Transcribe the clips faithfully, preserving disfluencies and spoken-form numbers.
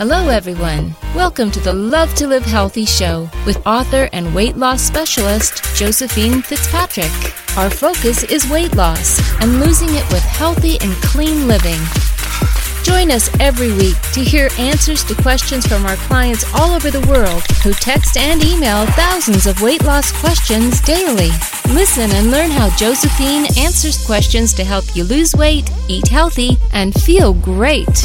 Hello, everyone. Welcome to the Love to Live Healthy show with author and weight loss specialist Josephine Fitzpatrick. Our focus is weight loss and losing it with healthy and clean living. Join us every week to hear answers to questions from our clients all over the world who text and email thousands of weight loss questions daily. Listen and learn how Josephine answers questions to help you lose weight, eat healthy, and feel great.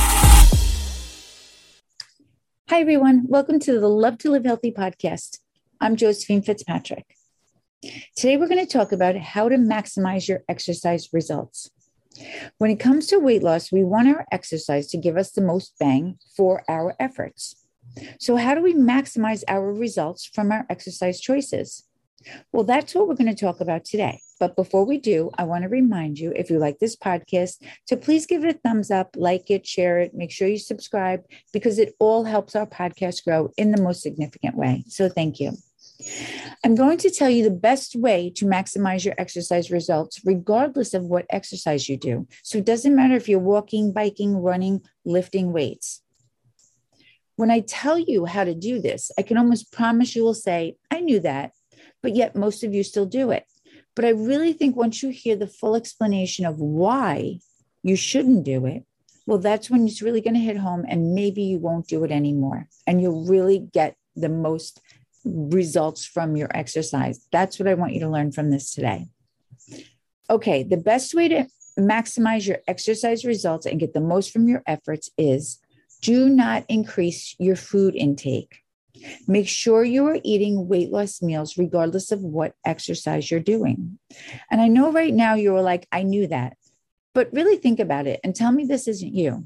Hi, everyone. Welcome to the Love to Live Healthy podcast. I'm Josephine Fitzpatrick. Today, we're going to talk about how to maximize your exercise results. When it comes to weight loss, we want our exercise to give us the most bang for our efforts. So how do we maximize our results from our exercise choices? Well, that's what we're going to talk about today. But before we do, I want to remind you, if you like this podcast, to please give it a thumbs up, like it, share it, make sure you subscribe, because it all helps our podcast grow in the most significant way. So thank you. I'm going to tell you the best way to maximize your exercise results, regardless of what exercise you do. So it doesn't matter if you're walking, biking, running, lifting weights. When I tell you how to do this, I can almost promise you will say, I knew that, but yet most of you still do it. But I really think once you hear the full explanation of why you shouldn't do it, well, that's when it's really going to hit home, and maybe you won't do it anymore. And you'll really get the most results from your exercise. That's what I want you to learn from this today. Okay, the best way to maximize your exercise results and get the most from your efforts is do not increase your food intake. Make sure you are eating weight loss meals regardless of what exercise you're doing. And I know right now you're like, I knew that, but really think about it and tell me this isn't you.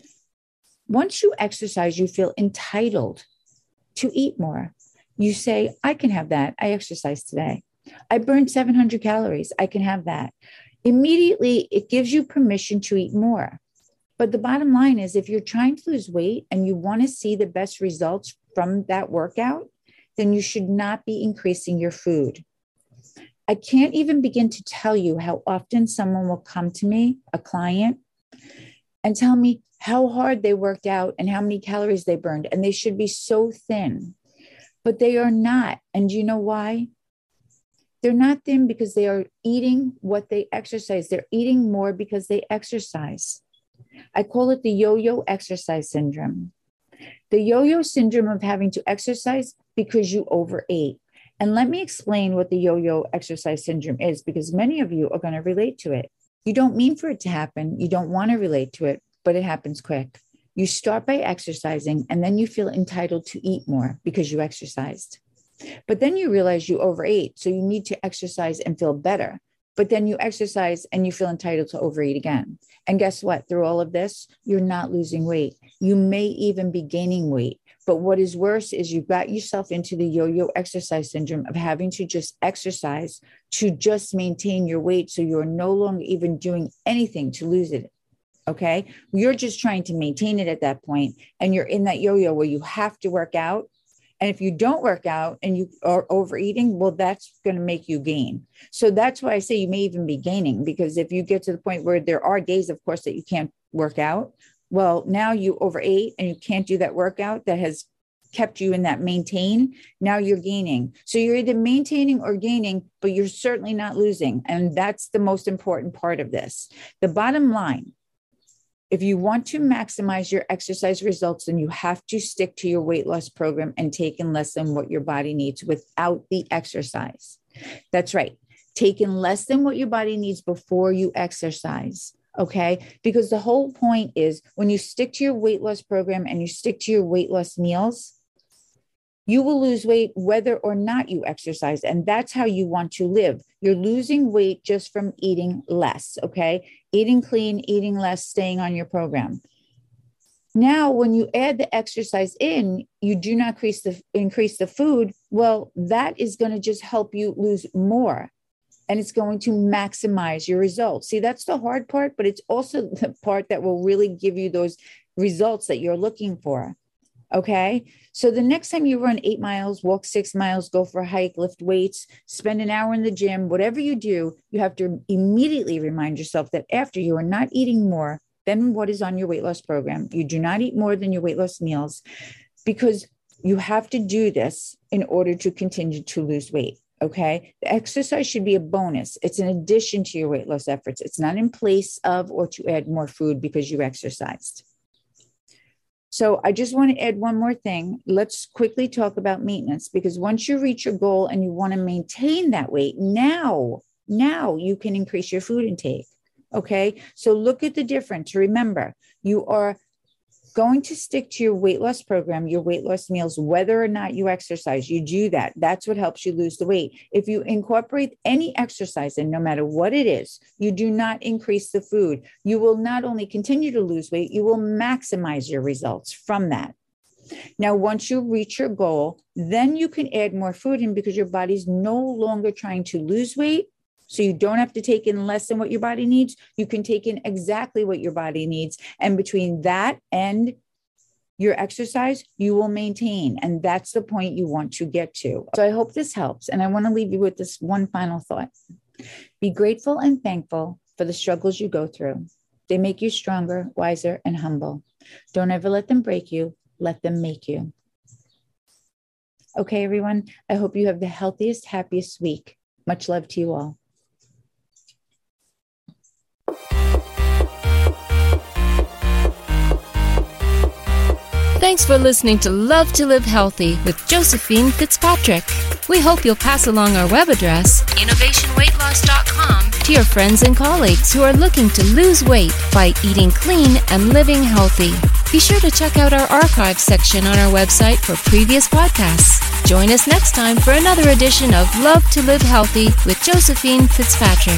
Once you exercise, you feel entitled to eat more. You say, I can have that. I exercised today. I burned seven hundred calories. I can have that. Immediately, it gives you permission to eat more. But the bottom line is, if you're trying to lose weight and you want to see the best results from that workout, then you should not be increasing your food. I can't even begin to tell you how often someone will come to me, a client, and tell me how hard they worked out and how many calories they burned, and they should be so thin. But they are not. And do you know why? They're not thin because they are eating what they exercise. They're eating more because they exercise. I call it the yo-yo exercise syndrome. The yo-yo syndrome of having to exercise because you overate. And let me explain what the yo-yo exercise syndrome is, because many of you are going to relate to it. You don't mean for it to happen. You don't want to relate to it, but it happens quick. You start by exercising, and then you feel entitled to eat more because you exercised. But then you realize you overate, so you need to exercise and feel better. But then you exercise and you feel entitled to overeat again. And guess what? Through all of this, you're not losing weight. You may even be gaining weight. But what is worse is you got yourself into the yo-yo exercise syndrome of having to just exercise to just maintain your weight, so you're no longer even doing anything to lose it. Okay, you're just trying to maintain it at that point, and you're in that yo-yo where you have to work out. And if you don't work out and you are overeating, well, that's going to make you gain. So that's why I say you may even be gaining, because if you get to the point where there are days, of course, that you can't work out, well, now you overate and you can't do that workout that has kept you in that maintain. Now you're gaining. So you're either maintaining or gaining, but you're certainly not losing. And that's the most important part of this. The bottom line, if you want to maximize your exercise results, then you have to stick to your weight loss program and take in less than what your body needs without the exercise. That's right. Take in less than what your body needs before you exercise. Okay? Because the whole point is when you stick to your weight loss program and you stick to your weight loss meals, you will lose weight whether or not you exercise. And that's how you want to live. You're losing weight just from eating less, okay? Eating clean, eating less, staying on your program. Now, when you add the exercise in, you do not increase the, increase the food. Well, that is going to just help you lose more. And it's going to maximize your results. See, that's the hard part, but it's also the part that will really give you those results that you're looking for. Okay. So the next time you run eight miles, walk six miles, go for a hike, lift weights, spend an hour in the gym, whatever you do, you have to immediately remind yourself that after you are not eating more than what is on your weight loss program. You do not eat more than your weight loss meals, because you have to do this in order to continue to lose weight. Okay. The exercise should be a bonus. It's an addition to your weight loss efforts. It's not in place of or to add more food because you exercised. So I just want to add one more thing. Let's quickly talk about maintenance, because once you reach your goal and you want to maintain that weight, now, now you can increase your food intake. Okay. So look at the difference. Remember, you are going to stick to your weight loss program, your weight loss meals, whether or not you exercise. You do that. That's what helps you lose the weight. If you incorporate any exercise, and no matter what it is, you do not increase the food, you will not only continue to lose weight, you will maximize your results from that. Now, once you reach your goal, then you can add more food in, because your body's no longer trying to lose weight. So you don't have to take in less than what your body needs. You can take in exactly what your body needs. And between that and your exercise, you will maintain. And that's the point you want to get to. So I hope this helps. And I want to leave you with this one final thought. Be grateful and thankful for the struggles you go through. They make you stronger, wiser, and humble. Don't ever let them break you. Let them make you. Okay, everyone. I hope you have the healthiest, happiest week. Much love to you all. Thanks for listening to Love to Live Healthy with Josephine Fitzpatrick. We hope you'll pass along our web address, innovation weight loss dot com, to your friends and colleagues who are looking to lose weight by eating clean and living healthy. Be sure to check out our archives section on our website for previous podcasts. Join us next time for another edition of Love to Live Healthy with Josephine Fitzpatrick.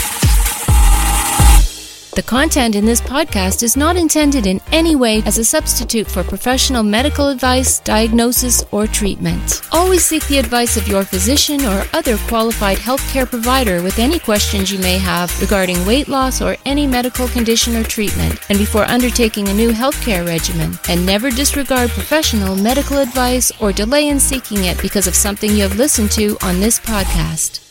The content in this podcast is not intended in any way as a substitute for professional medical advice, diagnosis, or treatment. Always seek the advice of your physician or other qualified healthcare provider with any questions you may have regarding weight loss or any medical condition or treatment, and before undertaking a new healthcare regimen. And never disregard professional medical advice or delay in seeking it because of something you have listened to on this podcast.